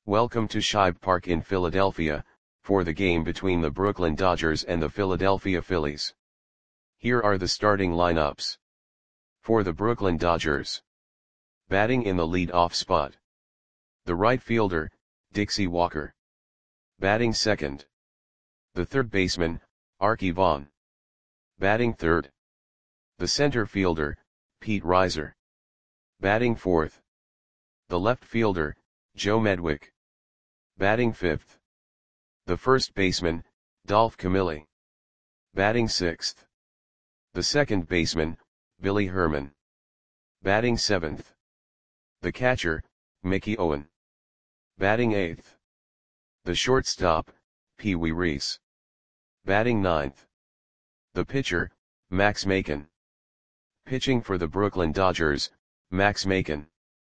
Welcome to Shibe Park in Philadelphia, for the game between the Brooklyn Dodgers and the Philadelphia Phillies. Here are the starting lineups. For the Brooklyn Dodgers. Batting in the lead-off spot. The right fielder, Dixie Walker. Batting second. The third baseman, Arky Vaughan. Batting third. The center fielder, Pete Reiser. Batting fourth. The left fielder, Joe Medwick. Batting fifth. The first baseman, Dolph Camilli. Batting sixth. The second baseman, Billy Herman. Batting seventh. The catcher, Mickey Owen. Batting eighth. The shortstop, Pee Wee Reese. Batting ninth. The pitcher, Max Makin. Pitching for the Brooklyn Dodgers, Max Makin.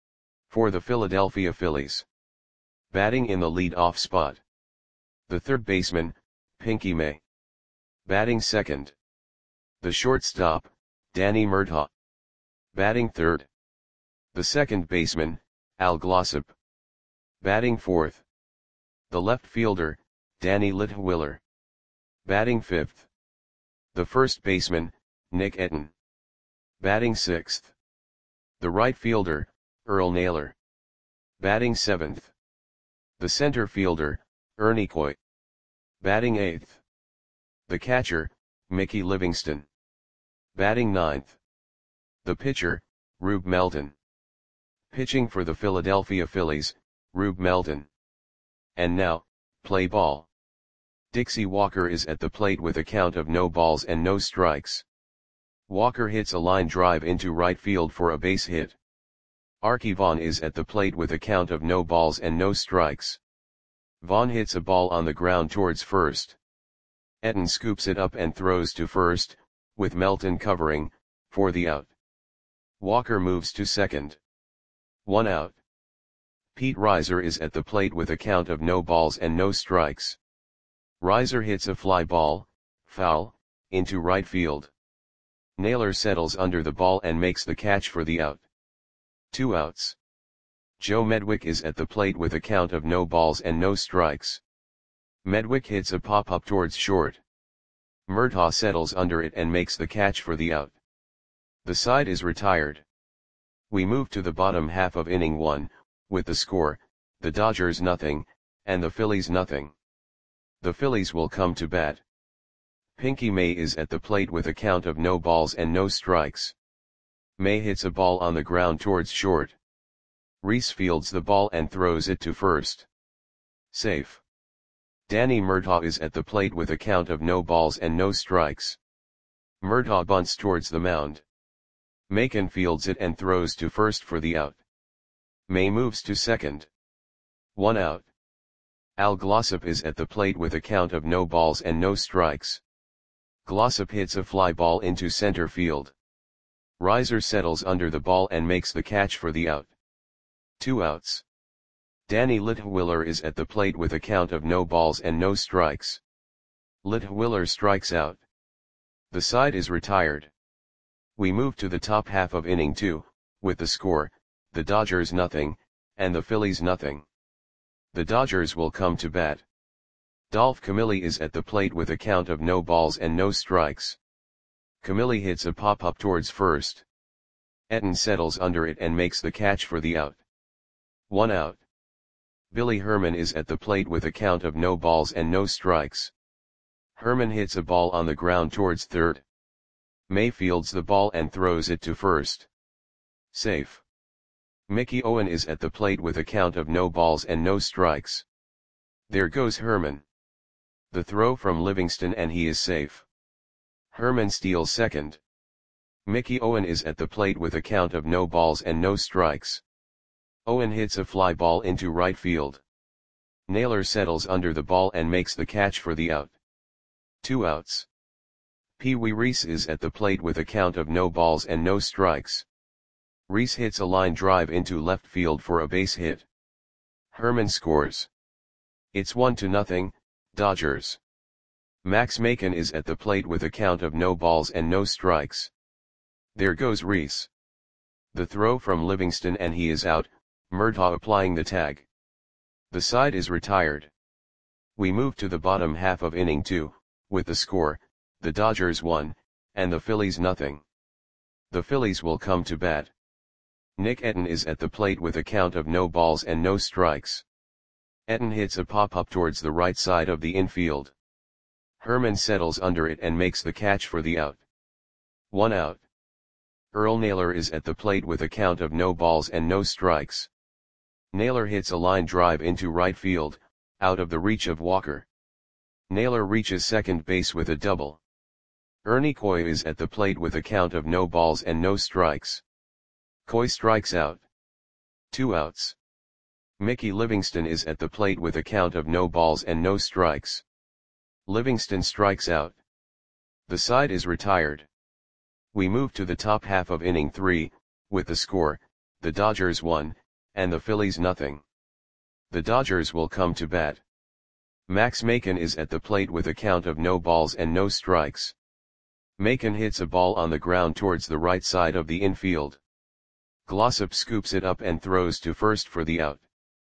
For the Philadelphia Phillies. Batting in the lead-off spot. The third baseman, Pinky May. Batting second. The shortstop, Danny Murtaugh. Batting third. The second baseman, Al Glossop. Batting fourth. The left fielder, Danny Litwiller. Batting fifth. The first baseman, Nick Etten. Batting sixth. The right fielder, Earl Naylor. Batting seventh. The center fielder, Ernie Coy. Batting eighth. The catcher, Mickey Livingston. Batting ninth. The pitcher, Rube Melton. Pitching for the Philadelphia Phillies, Rube Melton. And now, play ball. Dixie Walker is at the plate with a count of no balls and no strikes. Walker hits a line drive into right field for a base hit. Arky Vaughan is at the plate with a count of no balls and no strikes. Vaughan hits a ball on the ground towards first. Etten scoops it up and throws to first, with Melton covering, for the out. Walker moves to second. 1 out. Pete Reiser is at the plate with a count of no balls and no strikes. Reiser hits a fly ball, foul, into right field. Naylor settles under the ball and makes the catch for the out. 2 outs. Joe Medwick is at the plate with a count of no balls and no strikes. Medwick hits a pop-up towards short. Murtaugh settles under it and makes the catch for the out. The side is retired. We move to the bottom half of inning 1, with the score, the Dodgers nothing, and the Phillies nothing. The Phillies will come to bat. Pinky May is at the plate with a count of no balls and no strikes. May hits a ball on the ground towards short. Reese fields the ball and throws it to first. Safe. Danny Murtaugh is at the plate with a count of no balls and no strikes. Murtaugh bunts towards the mound. Makin fields it and throws to first for the out. May moves to second. 1 out. Al Glossop is at the plate with a count of no balls and no strikes. Glossop hits a fly ball into center field. Reiser settles under the ball and makes the catch for the out. 2 outs. Danny Litwiller is at the plate with a count of no balls and no strikes. Litwiller strikes out. The side is retired. We move to the top half of inning 2, with the score, the Dodgers nothing, and the Phillies nothing. The Dodgers will come to bat. Dolph Camilli is at the plate with a count of no balls and no strikes. Camilli hits a pop-up towards first. Etten settles under it and makes the catch for the out. 1 out. Billy Herman is at the plate with a count of no balls and no strikes. Herman hits a ball on the ground towards third. May fields the ball and throws it to first. Safe. Mickey Owen is at the plate with a count of no balls and no strikes. There goes Herman. The throw from Livingston and he is safe. Herman steals second. Mickey Owen is at the plate with a count of no balls and no strikes. Owen hits a fly ball into right field. Naylor settles under the ball and makes the catch for the out. 2 outs. Pee Wee Reese is at the plate with a count of no balls and no strikes. Reese hits a line drive into left field for a base hit. Herman scores. It's 1-0, Dodgers. Max Makin is at the plate with a count of no balls and no strikes. There goes Reese. The throw from Livingston and he is out, Murtaugh applying the tag. The side is retired. We move to the bottom half of inning 2, with the score, the Dodgers 1, and the Phillies nothing. The Phillies will come to bat. Nick Etten is at the plate with a count of no balls and no strikes. Etten hits a pop-up towards the right side of the infield. Herman settles under it and makes the catch for the out. 1 out. Earl Naylor is at the plate with a count of no balls and no strikes. Naylor hits a line drive into right field, out of the reach of Walker. Naylor reaches second base with a double. Ernie Coy is at the plate with a count of no balls and no strikes. Coy strikes out. 2 outs. Mickey Livingston is at the plate with a count of no balls and no strikes. Livingston strikes out. The side is retired. We move to the top half of inning 3, with the score, the Dodgers 1, and the Phillies nothing. The Dodgers will come to bat. Max Macon is at the plate with a count of no balls and no strikes. Macon hits a ball on the ground towards the right side of the infield. Glossop scoops it up and throws to first for the out.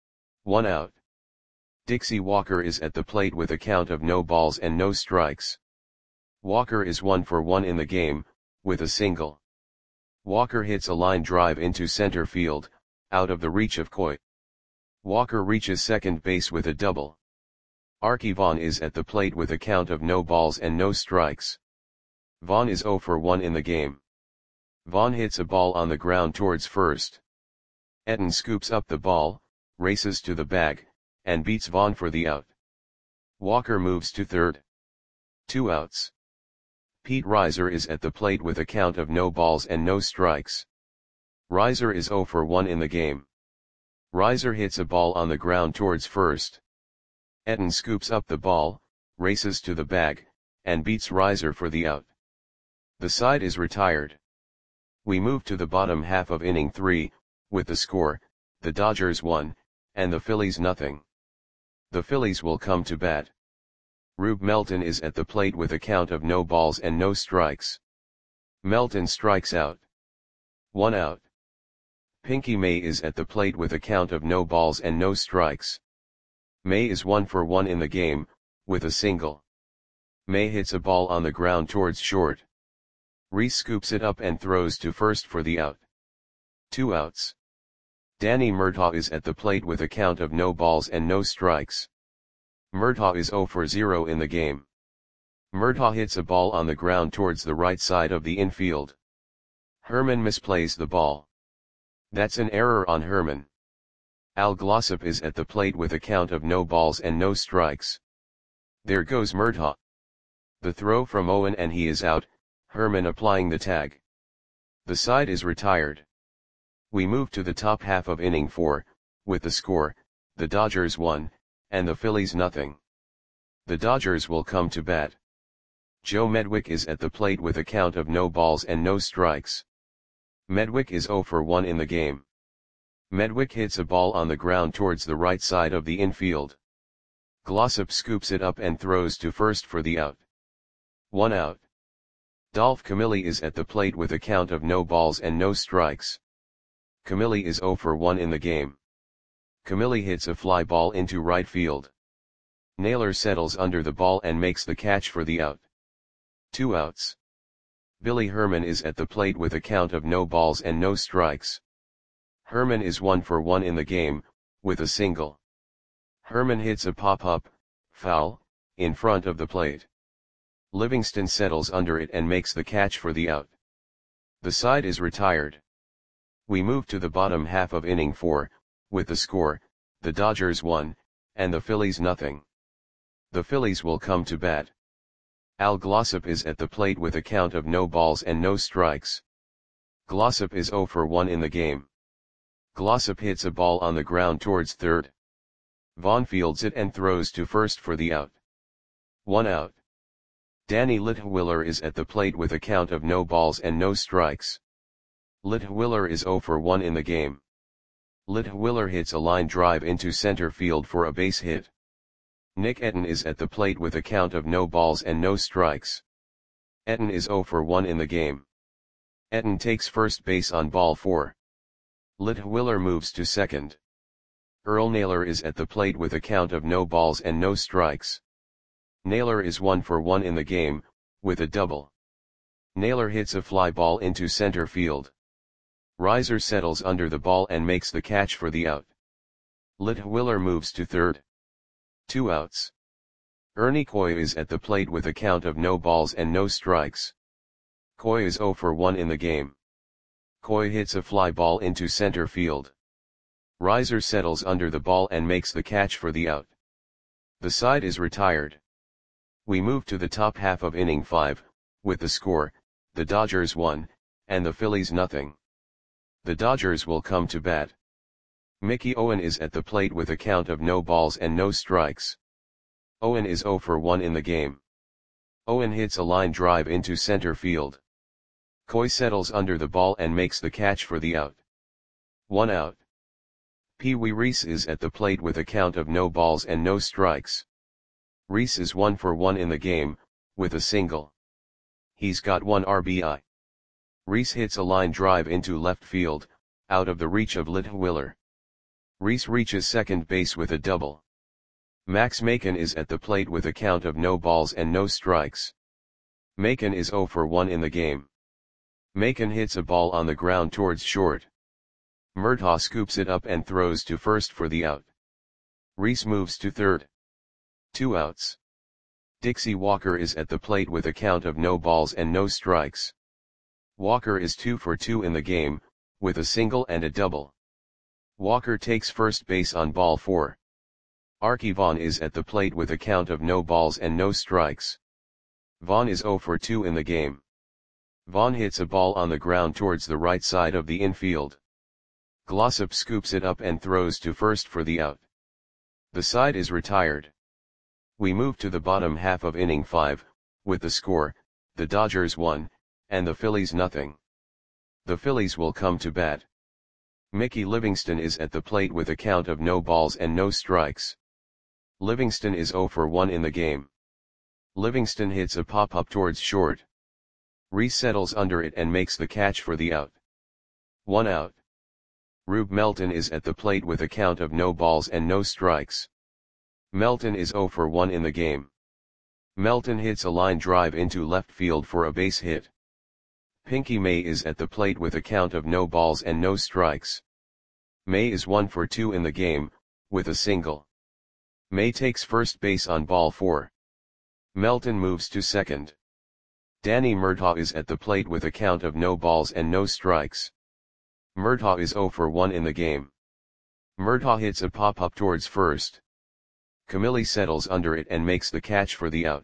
1 out. Dixie Walker is at the plate with a count of no balls and no strikes. Walker is 1 for 1 in the game, with a single. Walker hits a line drive into center field, out of the reach of Coy. Walker reaches second base with a double. Archie Vaughn is at the plate with a count of no balls and no strikes. Vaughn is 0 for 1 in the game. Vaughn hits a ball on the ground towards first. Etten scoops up the ball, races to the bag, and beats Vaughn for the out. Walker moves to third. 2 outs. Pete Reiser is at the plate with a count of no balls and no strikes. Reiser is 0 for 1 in the game. Reiser hits a ball on the ground towards first. Etten scoops up the ball, races to the bag, and beats Reiser for the out. The side is retired. We move to the bottom half of inning 3, with the score, the Dodgers 1, and the Phillies nothing. The Phillies will come to bat. Rube Melton is at the plate with a count of no balls and no strikes. Melton strikes out. 1 out. Pinky May is at the plate with a count of no balls and no strikes. May is 1 for 1 in the game, with a single. May hits a ball on the ground towards short. Reese scoops it up and throws to first for the out. 2 outs. Danny Murtaugh is at the plate with a count of no balls and no strikes. Murtaugh is 0 for 0 in the game. Murtaugh hits a ball on the ground towards the right side of the infield. Herman misplays the ball. That's an error on Herman. Al Glossop is at the plate with a count of no balls and no strikes. There goes Murtaugh. The throw from Owen and he is out, Herman applying the tag. The side is retired. We move to the top half of inning 4, with the score, the Dodgers 1, and the Phillies nothing. The Dodgers will come to bat. Joe Medwick is at the plate with a count of no balls and no strikes. Medwick is 0 for 1 in the game. Medwick hits a ball on the ground towards the right side of the infield. Glossop scoops it up and throws to first for the out. 1 out. Dolph Camilli is at the plate with a count of no balls and no strikes. Camilli is 0 for 1 in the game. Camilli hits a fly ball into right field. Naylor settles under the ball and makes the catch for the out. 2 outs. Billy Herman is at the plate with a count of no balls and no strikes. Herman is 1 for 1 in the game, with a single. Herman hits a pop-up, foul, in front of the plate. Livingston settles under it and makes the catch for the out. The side is retired. We move to the bottom half of inning 4, with the score, the Dodgers 1, and the Phillies nothing. The Phillies will come to bat. Al Glossop is at the plate with a count of no balls and no strikes. Glossop is 0 for 1 in the game. Glossop hits a ball on the ground towards third. Vaughn fields it and throws to first for the out. 1 out. Danny Litwiller is at the plate with a count of no balls and no strikes. Litwiller is 0 for 1 in the game. Litwiller hits a line drive into center field for a base hit. Nick Etten is at the plate with a count of no balls and no strikes. Etten is 0 for 1 in the game. Etten takes first base on ball 4. Litwiller moves to second. Earl Naylor is at the plate with a count of no balls and no strikes. Naylor is 1 for 1 in the game, with a double. Naylor hits a fly ball into center field. Riser settles under the ball and makes the catch for the out. Litwiller moves to third. 2 outs. Ernie Coy is at the plate with a count of no balls and no strikes. Coy is 0 for 1 in the game. Coy hits a fly ball into center field. Riser settles under the ball and makes the catch for the out. The side is retired. We move to the top half of inning 5, with the score, the Dodgers 1, and the Phillies nothing. The Dodgers will come to bat. Mickey Owen is at the plate with a count of no balls and no strikes. Owen is 0 for 1 in the game. Owen hits a line drive into center field. Coy settles under the ball and makes the catch for the out. 1 out. Pee Wee Reese is at the plate with a count of no balls and no strikes. Reese is 1 for 1 in the game, with a single. He's got 1 RBI. Reese hits a line drive into left field, out of the reach of Litwiller. Reese reaches second base with a double. Max Macon is at the plate with a count of no balls and no strikes. Macon is 0 for 1 in the game. Macon hits a ball on the ground towards short. Murtaugh scoops it up and throws to first for the out. Reese moves to third. 2 outs. Dixie Walker is at the plate with a count of no balls and no strikes. Walker is 2 for 2 in the game, with a single and a double. Walker takes first base on ball 4. Archie Vaughn is at the plate with a count of no balls and no strikes. Vaughn is 0 for 2 in the game. Vaughn hits a ball on the ground towards the right side of the infield. Glossop scoops it up and throws to first for the out. The side is retired. We move to the bottom half of inning 5, with the score, the Dodgers 1, and the Phillies nothing. The Phillies will come to bat. Mickey Livingston is at the plate with a count of no balls and no strikes. Livingston is 0 for 1 in the game. Livingston hits a pop-up towards short. Reese settles under it and makes the catch for the out. 1 out. Rube Melton is at the plate with a count of no balls and no strikes. Melton is 0 for 1 in the game. Melton hits a line drive into left field for a base hit. Pinky May is at the plate with a count of no balls and no strikes. May is 1 for 2 in the game, with a single. May takes first base on ball 4. Melton moves to second. Danny Murtaugh is at the plate with a count of no balls and no strikes. Murtaugh is 0 for 1 in the game. Murtaugh hits a pop-up towards first. Camilli settles under it and makes the catch for the out.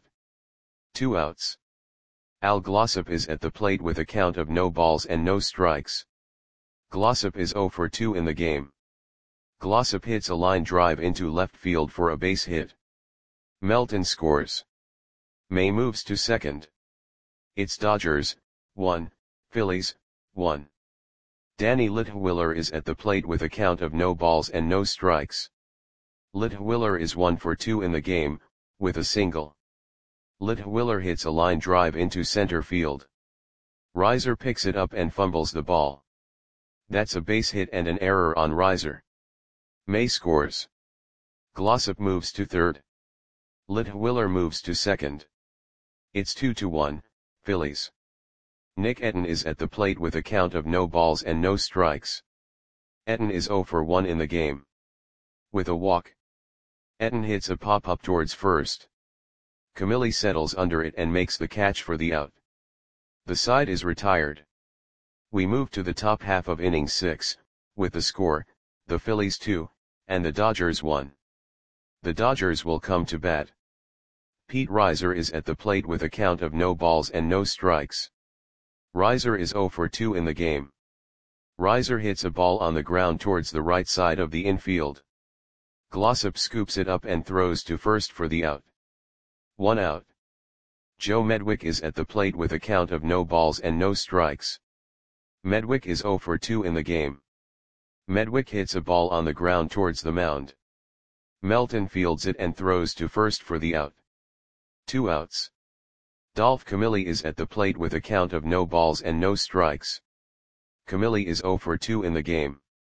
2 outs. Al Glossop is at the plate with a count of no balls and no strikes. Glossop is 0 for 2 in the game. Glossop hits a line drive into left field for a base hit. Melton scores. May moves to second. It's Dodgers, 1, Phillies, 1. Danny Litwiller is at the plate with a count of no balls and no strikes. Litwiller is 1 for 2 in the game, with a single. Litwiller hits a line drive into center field. Riser picks it up and fumbles the ball. That's a base hit and an error on Riser. May scores. Glossop moves to third. Litwiller moves to second. It's 2-1, Phillies. Nick Etten is at the plate with a count of no balls and no strikes. Etten is 0 for 1 in the game. With a walk. Etten hits a pop-up towards first. Camilli settles under it and makes the catch for the out. The side is retired. We move to the top half of inning 6, with the score, the Phillies 2, and the Dodgers 1. The Dodgers will come to bat. Pete Riser is at the plate with a count of no balls and no strikes. Riser is 0 for 2 in the game. Riser hits a ball on the ground towards the right side of the infield. Glossop scoops it up and throws to first for the out. 1 out. Joe Medwick is at the plate with a count of no balls and no strikes. Medwick is 0 for 2 in the game. Medwick hits a ball on the ground towards the mound. Melton fields it and throws to first for the out. 2 outs. Dolph Camilli is at the plate with a count of no balls and no strikes. Camilli is 0 for 2 in the game.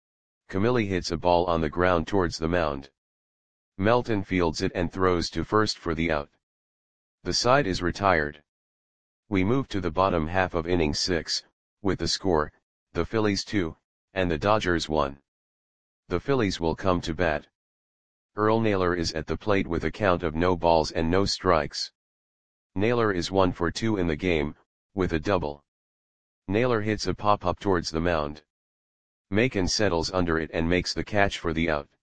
Camille hits a ball on the ground towards the mound. Melton fields it and throws to first for the out. The side is retired. We move to the bottom half of inning 6, with the score, the Phillies 2, and the Dodgers 1. The Phillies will come to bat. Earl Naylor is at the plate with a count of no balls and no strikes. Naylor is 1 for 2 in the game, with a double. Naylor hits a pop-up towards the mound. Macon settles under it and makes the catch for the out.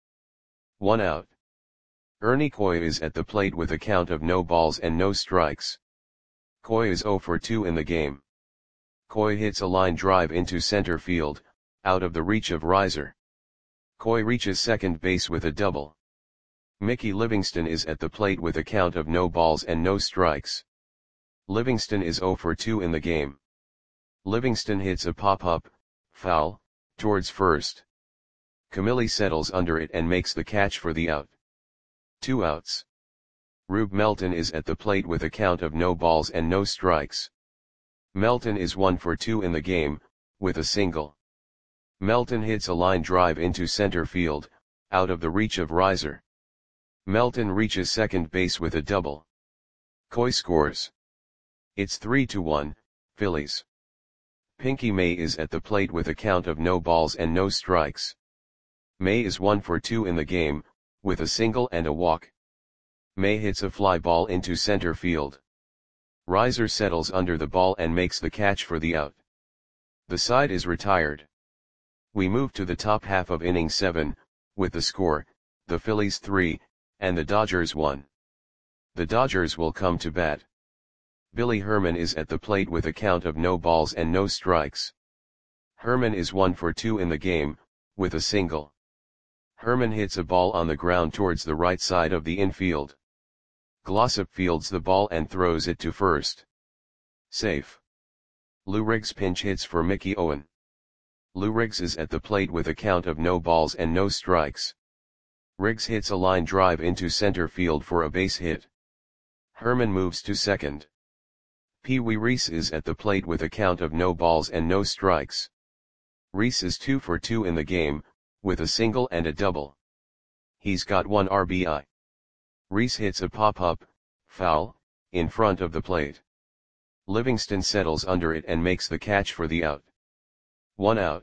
1 out. Ernie Coy is at the plate with a count of no balls and no strikes. Coy is 0 for 2 in the game. Coy hits a line drive into center field, out of the reach of Reiser. Coy reaches second base with a double. Mickey Livingston is at the plate with a count of no balls and no strikes. Livingston is 0 for 2 in the game. Livingston hits a pop-up, foul, towards first. Camille settles under it and makes the catch for the out. 2 outs. Rube Melton is at the plate with a count of no balls and no strikes. Melton is 1 for 2 in the game, with a single. Melton hits a line drive into center field, out of the reach of Reiser. Melton reaches second base with a double. Coy scores. It's 3-1, Phillies. Pinky May is at the plate with a count of no balls and no strikes. May is 1 for 2 in the game, with a single and a walk. May hits a fly ball into center field. Reiser settles under the ball and makes the catch for the out. The side is retired. We move to the top half of inning 7, with the score, the Phillies 3, and the Dodgers 1. The Dodgers will come to bat. Billy Herman is at the plate with a count of no balls and no strikes. Herman is 1 for 2 in the game, with a single. Herman hits a ball on the ground towards the right side of the infield. Glossop fields the ball and throws it to first. Safe. Lou Riggs pinch hits for Mickey Owen. Lou Riggs is at the plate with a count of no balls and no strikes. Riggs hits a line drive into center field for a base hit. Herman moves to second. Pee Wee Reese is at the plate with a count of no balls and no strikes. Reese is 2 for 2 in the game, with a single and a double. He's got 1 RBI. Reese hits a pop-up, foul, in front of the plate. Livingston settles under it and makes the catch for the out. 1 out.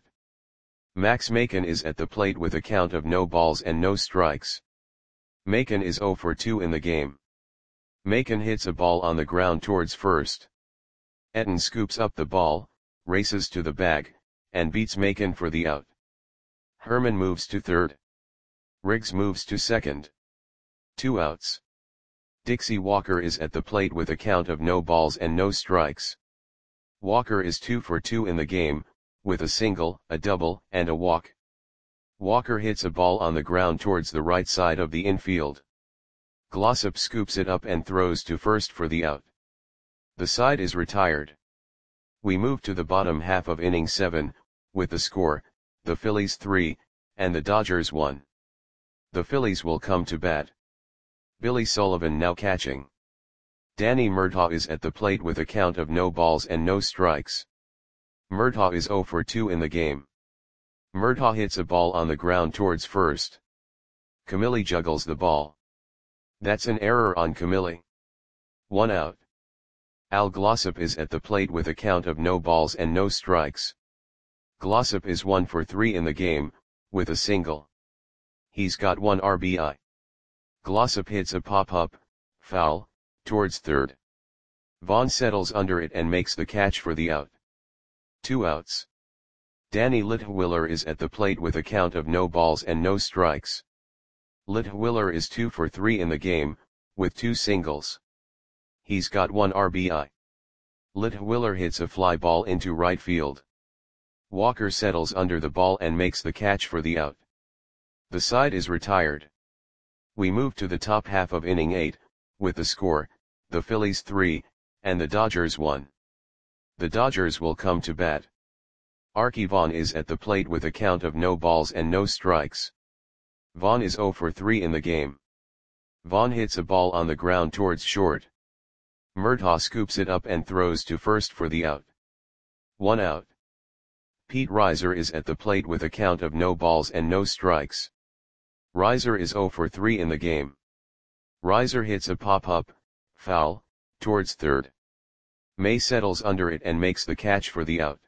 Max Macon is at the plate with a count of no balls and no strikes. Macon is 0 for 2 in the game. Macon hits a ball on the ground towards first. Etten scoops up the ball, races to the bag, and beats Macon for the out. Herman moves to third. Riggs moves to second. 2 outs. Dixie Walker is at the plate with a count of no balls and no strikes. Walker is 2 for 2 in the game, with a single, a double, and a walk. Walker hits a ball on the ground towards the right side of the infield. Glossop scoops it up and throws to first for the out. The side is retired. We move to the bottom half of inning 7, with the score, the Phillies 3, and the Dodgers 1. The Phillies will come to bat. Billy Sullivan now catching. Danny Murtaugh is at the plate with a count of no balls and no strikes. Murtaugh is 0 for 2 in the game. Murtaugh hits a ball on the ground towards first. Camille juggles the ball. That's an error on Camille. 1 out. Al Glossop is at the plate with a count of no balls and no strikes. Glossop is 1 for 3 in the game, with a single. He's got 1 RBI. Glossop hits a pop-up, foul, towards third. Vaughn settles under it and makes the catch for the out. 2 outs. Danny Litwiller is at the plate with a count of no balls and no strikes. Litwiller is 2 for 3 in the game, with 2 singles. He's got 1 RBI. Litwiller hits a fly ball into right field. Walker settles under the ball and makes the catch for the out. The side is retired. We move to the top half of inning 8, with the score, the Phillies 3, and the Dodgers 1. The Dodgers will come to bat. Archie Vaughn is at the plate with a count of no balls and no strikes. Vaughn is 0 for 3 in the game. Vaughn hits a ball on the ground towards short. Murtaugh scoops it up and throws to first for the out. 1 out. Pete Reiser is at the plate with a count of no balls and no strikes. Reiser is 0 for 3 in the game. Reiser hits a pop-up, foul, towards third. May settles under it and makes the catch for the out.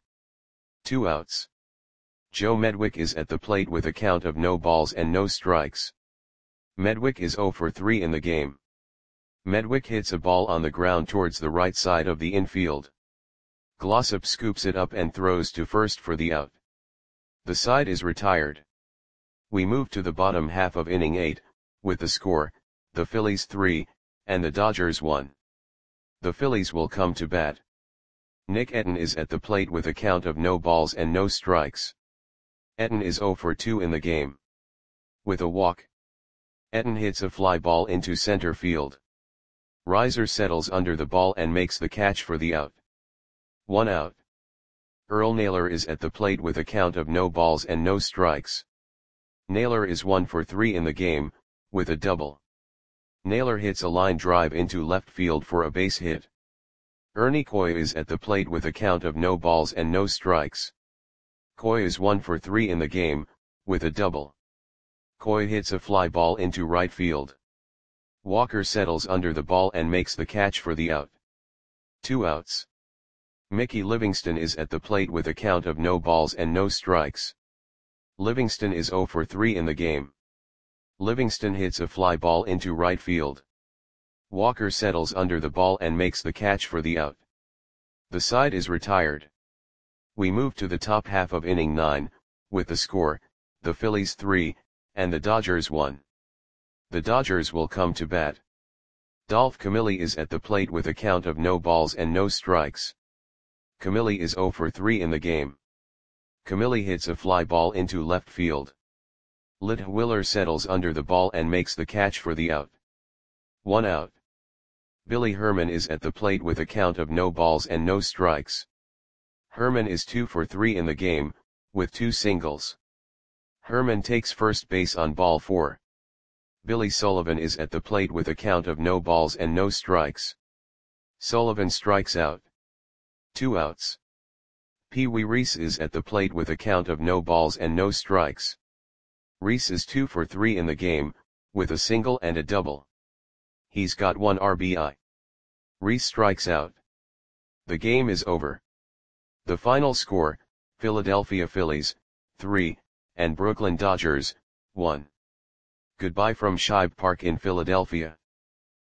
2 outs. Joe Medwick is at the plate with a count of no balls and no strikes. Medwick is 0 for 3 in the game. Medwick hits a ball on the ground towards the right side of the infield. Glossop scoops it up and throws to first for the out. The side is retired. We move to the bottom half of inning 8, with the score, the Phillies 3, and the Dodgers 1. The Phillies will come to bat. Nick Etten is at the plate with a count of no balls and no strikes. Etten is 0 for 2 in the game. With a walk, Etten hits a fly ball into center field. Reiser settles under the ball and makes the catch for the out. 1 out. Earl Naylor is at the plate with a count of no balls and no strikes. Naylor is 1 for 3 in the game, with a double. Naylor hits a line drive into left field for a base hit. Ernie Coy is at the plate with a count of no balls and no strikes. Coy is 1 for 3 in the game, with a double. Coy hits a fly ball into right field. Walker settles under the ball and makes the catch for the out. 2 outs. Mickey Livingston is at the plate with a count of no balls and no strikes. Livingston is 0 for 3 in the game. Livingston hits a fly ball into right field. Walker settles under the ball and makes the catch for the out. The side is retired. We move to the top half of inning 9, with the score, the Phillies 3, and the Dodgers 1. The Dodgers will come to bat. Dolph Camilli is at the plate with a count of no balls and no strikes. Camilli is 0 for 3 in the game. Camilli hits a fly ball into left field. Litwiller settles under the ball and makes the catch for the out. 1 out. Billy Herman is at the plate with a count of no balls and no strikes. Herman is 2 for 3 in the game, with 2 singles. Herman takes first base on ball 4. Billy Sullivan is at the plate with a count of no balls and no strikes. Sullivan strikes out. 2 outs. Pee Wee Reese is at the plate with a count of no balls and no strikes. Reese is 2 for 3 in the game, with a single and a double. He's got 1 RBI. Reese strikes out. The game is over. The final score, Philadelphia Phillies, 3, and Brooklyn Dodgers, 1. Goodbye from Shibe Park in Philadelphia.